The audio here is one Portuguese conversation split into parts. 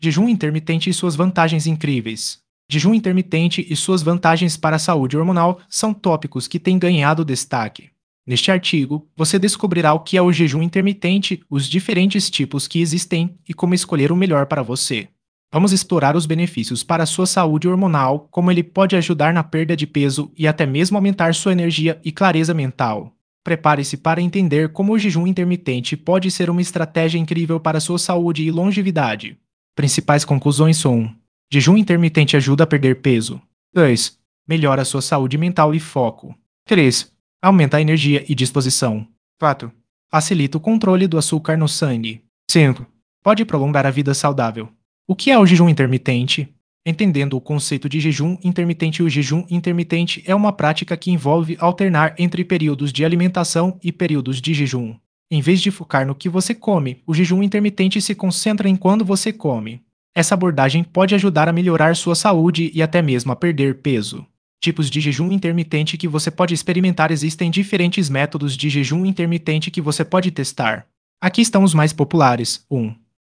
Jejum intermitente e suas vantagens incríveis. Jejum intermitente e suas vantagens para a saúde hormonal são tópicos que têm ganhado destaque. Neste artigo, você descobrirá o que é o jejum intermitente, os diferentes tipos que existem e como escolher o melhor para você. Vamos explorar os benefícios para a sua saúde hormonal, como ele pode ajudar na perda de peso e até mesmo aumentar sua energia e clareza mental. Prepare-se para entender como o jejum intermitente pode ser uma estratégia incrível para sua saúde e longevidade. Principais conclusões são: 1. Jejum intermitente ajuda a perder peso. 2. Melhora sua saúde mental e foco. 3. Aumenta a energia e disposição. 4. Facilita o controle do açúcar no sangue. 5. Pode prolongar a vida saudável. O que é o jejum intermitente? Entendendo o conceito de jejum intermitente, o jejum intermitente é uma prática que envolve alternar entre períodos de alimentação e períodos de jejum. Em vez de focar no que você come, o jejum intermitente se concentra em quando você come. Essa abordagem pode ajudar a melhorar sua saúde e até mesmo a perder peso. Tipos de jejum intermitente que você pode experimentar: existem diferentes métodos de jejum intermitente que você pode testar. Aqui estão os mais populares. 1.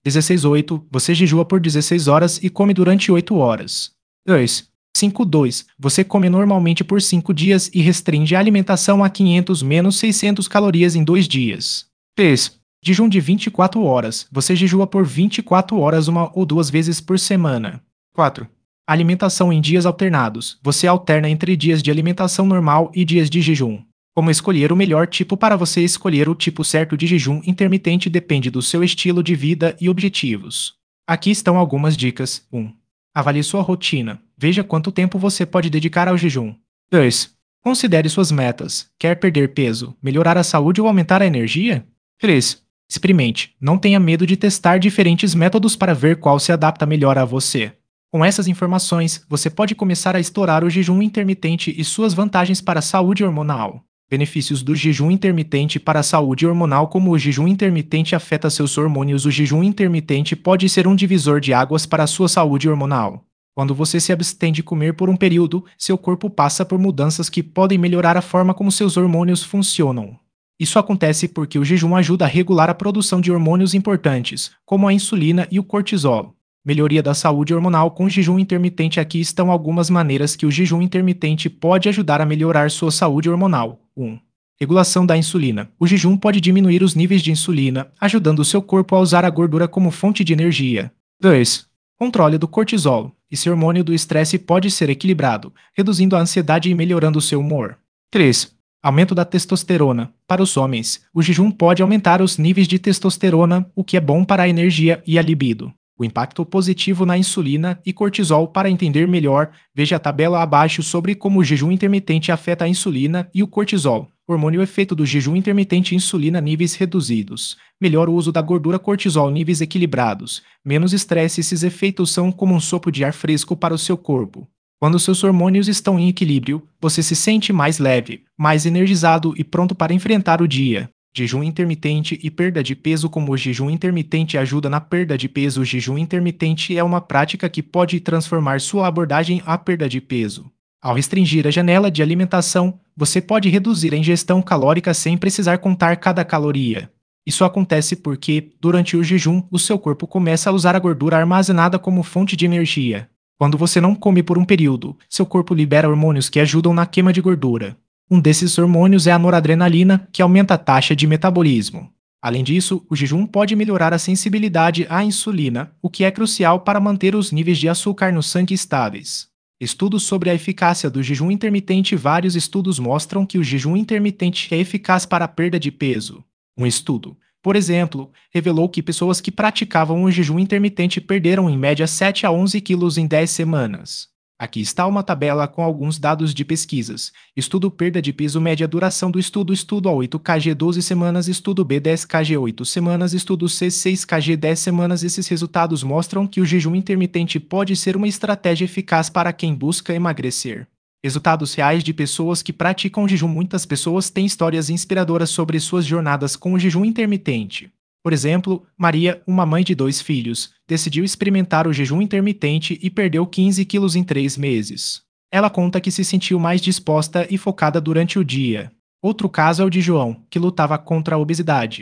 16-8, você jejua por 16 horas e come durante 8 horas. 2. 5-2, você come normalmente por 5 dias e restringe a alimentação a 500-600 calorias em 2 dias. 3. Jejum de 24 horas, você jejua por 24 horas uma ou duas vezes por semana. 4. Alimentação em dias alternados, você alterna entre dias de alimentação normal e dias de jejum. Como escolher o melhor tipo para você? Escolher o tipo certo de jejum intermitente depende do seu estilo de vida e objetivos. Aqui estão algumas dicas. 1. Avalie sua rotina. Veja quanto tempo você pode dedicar ao jejum. 2. Considere suas metas. Quer perder peso, melhorar a saúde ou aumentar a energia? 3. Experimente. Não tenha medo de testar diferentes métodos para ver qual se adapta melhor a você. Com essas informações, você pode começar a explorar o jejum intermitente e suas vantagens para a saúde hormonal. Benefícios do jejum intermitente para a saúde hormonal. Como o jejum intermitente afeta seus hormônios? O jejum intermitente pode ser um divisor de águas para a sua saúde hormonal. Quando você se abstém de comer por um período, seu corpo passa por mudanças que podem melhorar a forma como seus hormônios funcionam. Isso acontece porque o jejum ajuda a regular a produção de hormônios importantes, como a insulina e o cortisol. Melhoria da saúde hormonal com jejum intermitente. Aqui estão algumas maneiras que o jejum intermitente pode ajudar a melhorar sua saúde hormonal. 1. Regulação da insulina. O jejum pode diminuir os níveis de insulina, ajudando o seu corpo a usar a gordura como fonte de energia. 2. Controle do cortisol. Esse hormônio do estresse pode ser equilibrado, reduzindo a ansiedade e melhorando o seu humor. 3. Aumento da testosterona. Para os homens, o jejum pode aumentar os níveis de testosterona, o que é bom para a energia e a libido. O impacto positivo na insulina e cortisol. Para entender melhor, veja a tabela abaixo sobre como o jejum intermitente afeta a insulina e o cortisol. Hormônio: efeito do jejum intermitente: insulina níveis reduzidos. Melhor o uso da gordura. Cortisol níveis equilibrados. Menos estresse. Esses efeitos são como um sopro de ar fresco para o seu corpo. Quando seus hormônios estão em equilíbrio, você se sente mais leve, mais energizado e pronto para enfrentar o dia. Jejum intermitente e perda de peso. Como o jejum intermitente ajuda na perda de peso? O jejum intermitente é uma prática que pode transformar sua abordagem à perda de peso. Ao restringir a janela de alimentação, você pode reduzir a ingestão calórica sem precisar contar cada caloria. Isso acontece porque, durante o jejum, o seu corpo começa a usar a gordura armazenada como fonte de energia. Quando você não come por um período, seu corpo libera hormônios que ajudam na queima de gordura. Um desses hormônios é a noradrenalina, que aumenta a taxa de metabolismo. Além disso, o jejum pode melhorar a sensibilidade à insulina, o que é crucial para manter os níveis de açúcar no sangue estáveis. Estudos sobre a eficácia do jejum intermitente. Vários estudos mostram que o jejum intermitente é eficaz para a perda de peso. Um estudo, por exemplo, revelou que pessoas que praticavam o jejum intermitente perderam em média 7 a 11 quilos em 10 semanas. Aqui está uma tabela com alguns dados de pesquisas. Estudo: perda de peso, média duração do estudo. Estudo A 8kg 12 semanas. Estudo B 10kg 8 semanas. Estudo C 6kg 10 semanas. Esses resultados mostram que o jejum intermitente pode ser uma estratégia eficaz para quem busca emagrecer. Resultados reais de pessoas que praticam jejum. Muitas pessoas têm histórias inspiradoras sobre suas jornadas com o jejum intermitente. Por exemplo, Maria, uma mãe de 2 filhos, decidiu experimentar o jejum intermitente e perdeu 15 quilos em 3 meses. Ela conta que se sentiu mais disposta e focada durante o dia. Outro caso é o de João, que lutava contra a obesidade.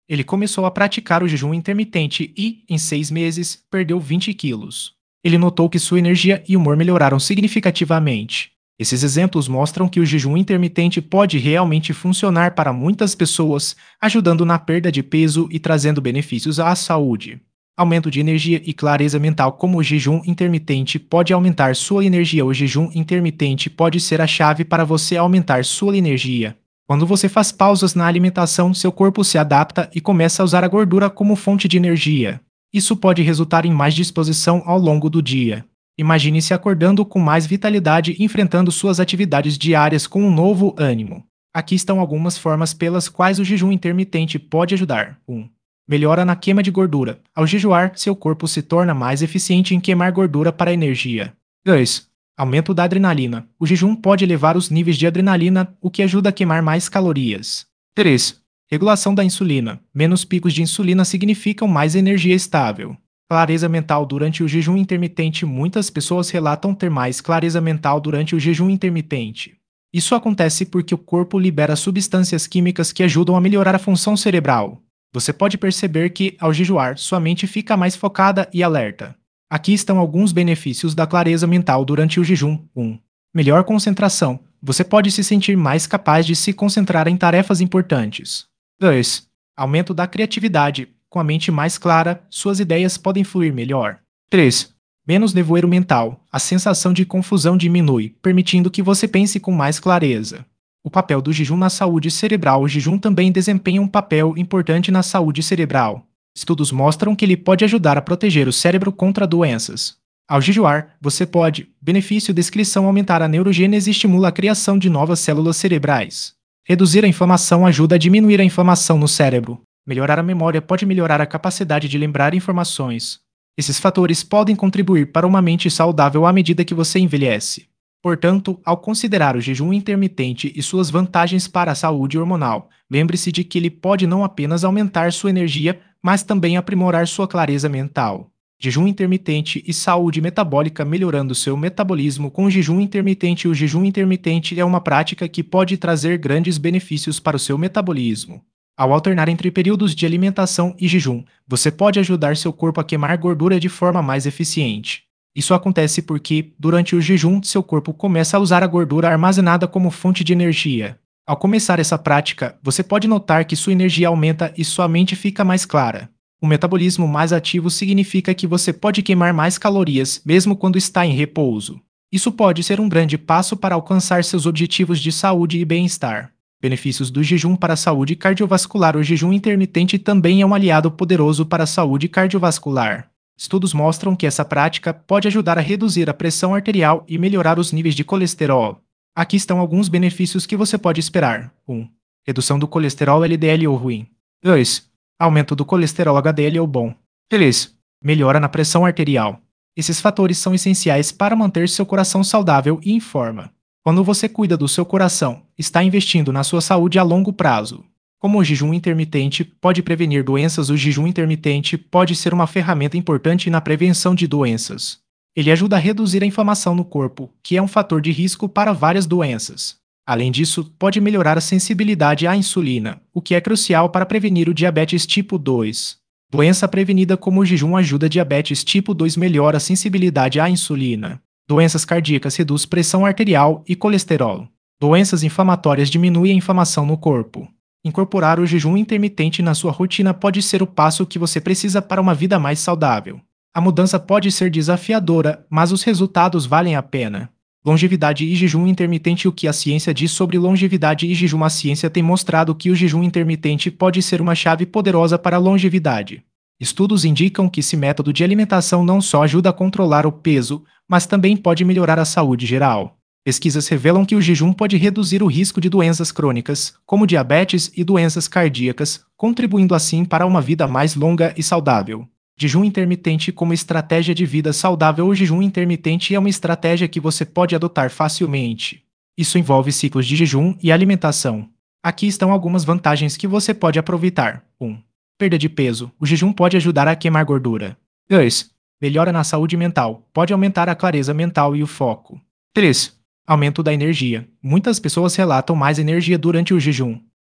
Ele começou a praticar o jejum intermitente e, em 6 meses, perdeu 20 quilos. Ele notou que sua energia e humor melhoraram significativamente. Esses exemplos mostram que o jejum intermitente pode realmente funcionar para muitas pessoas, ajudando na perda de peso e trazendo benefícios à saúde. Aumento de energia e clareza mental. Como o jejum intermitente pode aumentar sua energia? O jejum intermitente pode ser a chave para você aumentar sua energia. Quando você faz pausas na alimentação, seu corpo se adapta e começa a usar a gordura como fonte de energia. Isso pode resultar em mais disposição ao longo do dia. Imagine-se acordando com mais vitalidade e enfrentando suas atividades diárias com um novo ânimo. Aqui estão algumas formas pelas quais o jejum intermitente pode ajudar. 1. Melhora na queima de gordura. Ao jejuar, seu corpo se torna mais eficiente em queimar gordura para energia. 2. Aumento da adrenalina. O jejum pode elevar os níveis de adrenalina, o que ajuda a queimar mais calorias. 3. Regulação da insulina. Menos picos de insulina significam mais energia estável. Clareza mental durante o jejum intermitente. Muitas pessoas relatam ter mais clareza mental durante o jejum intermitente. Isso acontece porque o corpo libera substâncias químicas que ajudam a melhorar a função cerebral. Você pode perceber que, ao jejuar, sua mente fica mais focada e alerta. Aqui estão alguns benefícios da clareza mental durante o jejum. 1. Melhor concentração. Você pode se sentir mais capaz de se concentrar em tarefas importantes. 2. Aumento da criatividade. Com a mente mais clara, suas ideias podem fluir melhor. 3. Menos nevoeiro mental. A sensação de confusão diminui, permitindo que você pense com mais clareza. O papel do jejum na saúde cerebral. O jejum também desempenha um papel importante na saúde cerebral. Estudos mostram que ele pode ajudar a proteger o cérebro contra doenças. Ao jejuar, você pode, benefício descrição, aumentar a neurogênese e estimula a criação de novas células cerebrais. Reduzir a inflamação ajuda a diminuir a inflamação no cérebro. Melhorar a memória pode melhorar a capacidade de lembrar informações. Esses fatores podem contribuir para uma mente saudável à medida que você envelhece. Portanto, ao considerar o jejum intermitente e suas vantagens para a saúde hormonal, lembre-se de que ele pode não apenas aumentar sua energia, mas também aprimorar sua clareza mental. Jejum intermitente e saúde metabólica. Melhorando seu metabolismo com o jejum intermitente. O jejum intermitente é uma prática que pode trazer grandes benefícios para o seu metabolismo. Ao alternar entre períodos de alimentação e jejum, você pode ajudar seu corpo a queimar gordura de forma mais eficiente. Isso acontece porque, durante o jejum, seu corpo começa a usar a gordura armazenada como fonte de energia. Ao começar essa prática, você pode notar que sua energia aumenta e sua mente fica mais clara. Um metabolismo mais ativo significa que você pode queimar mais calorias, mesmo quando está em repouso. Isso pode ser um grande passo para alcançar seus objetivos de saúde e bem-estar. Benefícios do jejum para a saúde cardiovascular. O jejum intermitente também é um aliado poderoso para a saúde cardiovascular. Estudos mostram que essa prática pode ajudar a reduzir a pressão arterial e melhorar os níveis de colesterol. Aqui estão alguns benefícios que você pode esperar. 1. Redução do colesterol LDL ou ruim. 2. Aumento do colesterol HDL ou bom. 3. Melhora na pressão arterial. Esses fatores são essenciais para manter seu coração saudável e em forma. Quando você cuida do seu coração, está investindo na sua saúde a longo prazo. Como o jejum intermitente pode prevenir doenças, o jejum intermitente pode ser uma ferramenta importante na prevenção de doenças. Ele ajuda a reduzir a inflamação no corpo, que é um fator de risco para várias doenças. Além disso, pode melhorar a sensibilidade à insulina, o que é crucial para prevenir o diabetes tipo 2. Doença prevenida. Como o jejum ajuda diabetes tipo 2, melhora a sensibilidade à insulina. Doenças cardíacas, reduz pressão arterial e colesterol. Doenças inflamatórias, diminui a inflamação no corpo. Incorporar o jejum intermitente na sua rotina pode ser o passo que você precisa para uma vida mais saudável. A mudança pode ser desafiadora, mas os resultados valem a pena. Longevidade e jejum intermitente. O que a ciência diz sobre longevidade e jejum? A ciência tem mostrado que o jejum intermitente pode ser uma chave poderosa para a longevidade. Estudos indicam que esse método de alimentação não só ajuda a controlar o peso, mas também pode melhorar a saúde geral. Pesquisas revelam que o jejum pode reduzir o risco de doenças crônicas, como diabetes e doenças cardíacas, contribuindo assim para uma vida mais longa e saudável. Jejum intermitente como estratégia de vida saudável. O jejum intermitente é uma estratégia que você pode adotar facilmente. Isso envolve ciclos de jejum e alimentação. Aqui estão algumas vantagens que você pode aproveitar. 1. Perda de peso. O jejum pode ajudar a queimar gordura. 2. Melhora na saúde mental. Pode aumentar a clareza mental e o foco. 3. Aumento da energia. Muitas pessoas relatam mais energia durante o jejum.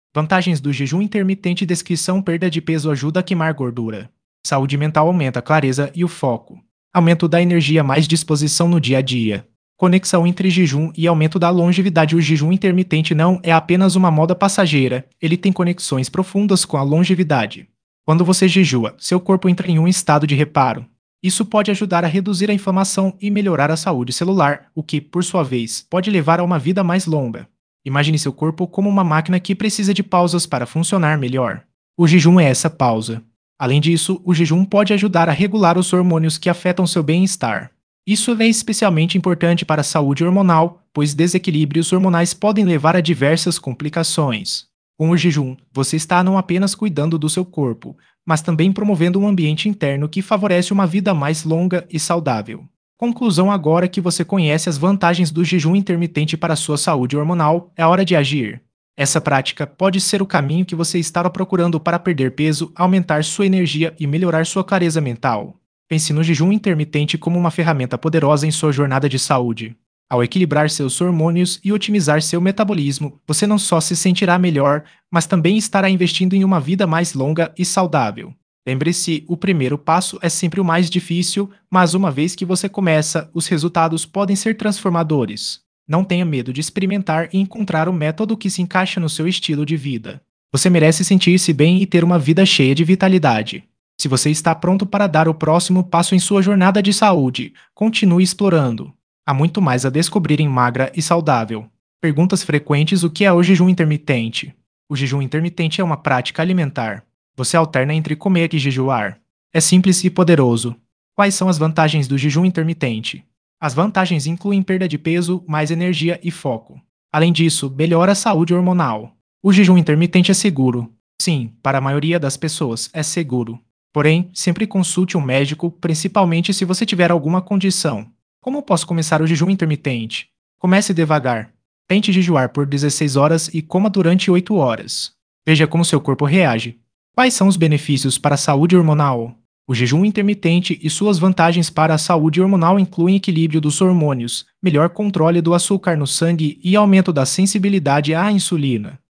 Vantagens do jejum intermitente. Descrição: perda de peso ajuda a queimar gordura. Saúde mental: aumenta a clareza e o foco. Aumento da energia, mais disposição no dia a dia. Conexão entre jejum e aumento da longevidade. O jejum intermitente não é apenas uma moda passageira, ele tem conexões profundas com a longevidade. Quando você jejua, seu corpo entra em um estado de reparo. Isso pode ajudar a reduzir a inflamação e melhorar a saúde celular, o que, por sua vez, pode levar a uma vida mais longa. Imagine seu corpo como uma máquina que precisa de pausas para funcionar melhor. O jejum é essa pausa. Além disso, o jejum pode ajudar a regular os hormônios que afetam seu bem-estar. Isso é especialmente importante para a saúde hormonal, pois desequilíbrios hormonais podem levar a diversas complicações. Com o jejum, você está não apenas cuidando do seu corpo, mas também promovendo um ambiente interno que favorece uma vida mais longa e saudável. Conclusão: agora que você conhece as vantagens do jejum intermitente para a sua saúde hormonal, é hora de agir. Essa prática pode ser o caminho que você estava procurando para perder peso, aumentar sua energia e melhorar sua clareza mental. Pense no jejum intermitente como uma ferramenta poderosa em sua jornada de saúde. Ao equilibrar seus hormônios e otimizar seu metabolismo, você não só se sentirá melhor, mas também estará investindo em uma vida mais longa e saudável. Lembre-se, o primeiro passo é sempre o mais difícil, mas uma vez que você começa, os resultados podem ser transformadores. Não tenha medo de experimentar e encontrar o método que se encaixa no seu estilo de vida. Você merece sentir-se bem e ter uma vida cheia de vitalidade. Se você está pronto para dar o próximo passo em sua jornada de saúde, continue explorando. Há muito mais a descobrir em Magra e Saudável. Perguntas frequentes: o que é o jejum intermitente? O jejum intermitente é uma prática alimentar. Você alterna entre comer e jejuar. É simples e poderoso. Quais são as vantagens do jejum intermitente? As vantagens incluem perda de peso, mais energia e foco. Além disso, melhora a saúde hormonal. O jejum intermitente é seguro. Sim, para a maioria das pessoas, é seguro. Porém, sempre consulte um médico, principalmente se você tiver alguma condição. Como posso começar o jejum intermitente? Comece devagar. Tente jejuar por 16 horas e coma durante 8 horas. Veja como seu corpo reage. Quais são os benefícios para a saúde hormonal? O jejum intermitente e suas vantagens para a saúde hormonal incluem equilíbrio dos hormônios, melhor controle do açúcar no sangue e aumento da sensibilidade à insulina.